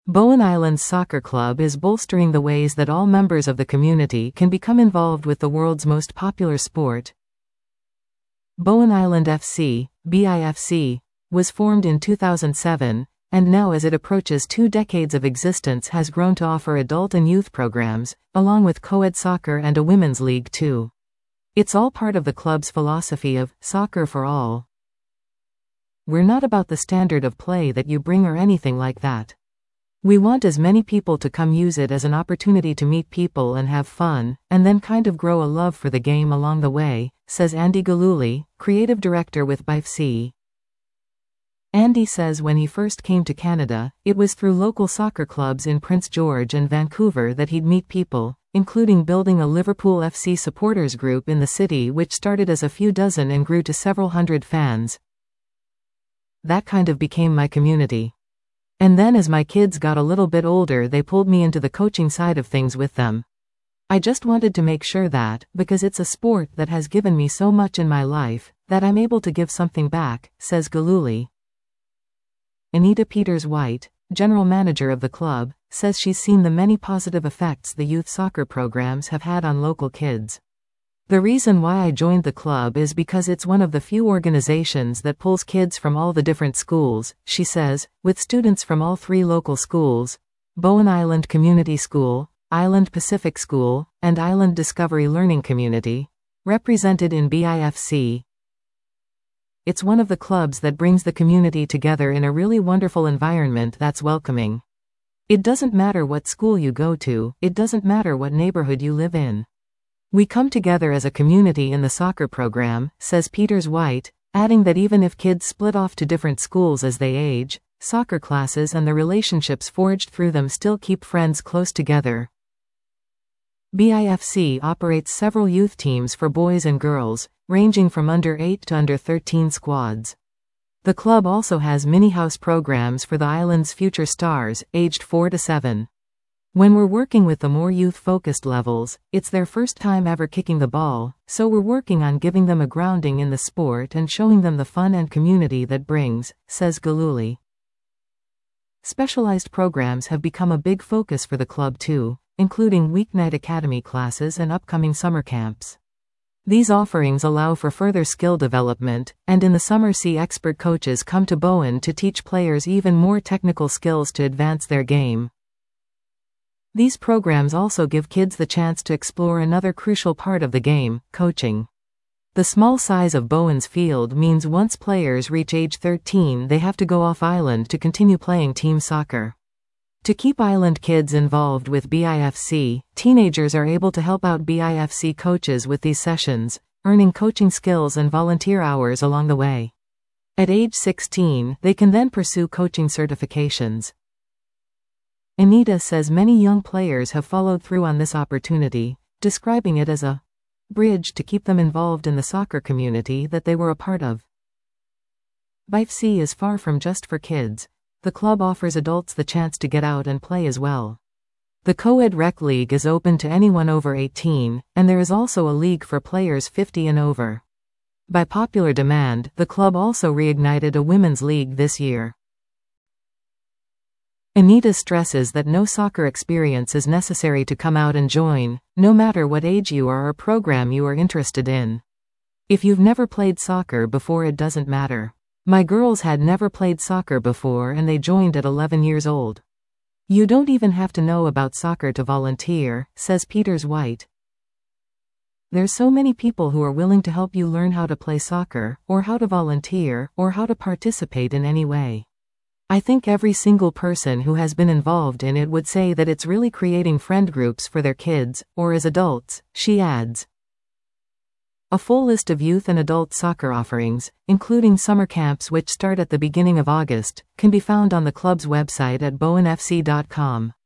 Bowen Island's soccer club is bolstering the ways that all members of the community can become involved with the world's most popular sport. Bowen Island FC, BIFC, was formed in 2007, and now as it approaches 2 decades of existence has grown to offer adult and youth programs, along with co-ed soccer and a women's league too. It's all part of the club's philosophy of soccer for all. We're not about the standard of play that you bring or anything like that. We want as many people to come use it as an opportunity to meet people and have fun, and then kind of grow a love for the game along the way, says Andy Galuli, creative director with BIFC. Andy says when he first came to Canada, it was through local soccer clubs in Prince George and Vancouver that he'd meet people, including building a Liverpool FC supporters group in the city which started as a few dozen and grew to several hundred fans. That kind of became my community. And then as my kids got a little bit older they pulled me into the coaching side of things with them. I just wanted to make sure that, because it's a sport that has given me so much in my life, that I'm able to give something back, says Galuli. Anita Peters-White, general manager of the club, says she's seen the many positive effects the youth soccer programs have had on local kids. The reason why I joined the club is because it's one of the few organizations that pulls kids from all the different schools, she says, with students from all 3 local schools, Bowen Island Community School, Island Pacific School, and Island Discovery Learning Community, represented in BIFC. It's one of the clubs that brings the community together in a really wonderful environment that's welcoming. It doesn't matter what school you go to, it doesn't matter what neighborhood you live in. We come together as a community in the soccer program, says Peters-White, adding that even if kids split off to different schools as they age, soccer classes and the relationships forged through them still keep friends close together. BIFC operates several youth teams for boys and girls, ranging from under 8 to under 13 squads. The club also has mini-house programs for the island's future stars, aged 4 to 7. When we're working with the more youth-focused levels, it's their first time ever kicking the ball, so we're working on giving them a grounding in the sport and showing them the fun and community that brings, says Galuli. Specialized programs have become a big focus for the club too, including weeknight academy classes and upcoming summer camps. These offerings allow for further skill development, and in the summer see expert coaches come to Bowen to teach players even more technical skills to advance their game. These programs also give kids the chance to explore another crucial part of the game, coaching. The small size of Bowen's field means once players reach age 13 they have to go off island to continue playing team soccer. To keep island kids involved with BIFC, teenagers are able to help out BIFC coaches with these sessions, earning coaching skills and volunteer hours along the way. At age 16, they can then pursue coaching certifications. Anita says many young players have followed through on this opportunity, describing it as a bridge to keep them involved in the soccer community that they were a part of. BIFC is far from just for kids. The club offers adults the chance to get out and play as well. The co-ed rec league is open to anyone over 18, and there is also a league for players 50 and over. By popular demand, the club also reignited a women's league this year. Anita stresses that no soccer experience is necessary to come out and join, no matter what age you are or program you are interested in. If you've never played soccer before, it doesn't matter. My girls had never played soccer before and they joined at 11 years old. You don't even have to know about soccer to volunteer, says Peters-White. There's so many people who are willing to help you learn how to play soccer, or how to volunteer, or how to participate in any way. I think every single person who has been involved in it would say that it's really creating friend groups for their kids, or as adults, she adds. A full list of youth and adult soccer offerings, including summer camps which start at the beginning of August, can be found on the club's website at bowenfc.com.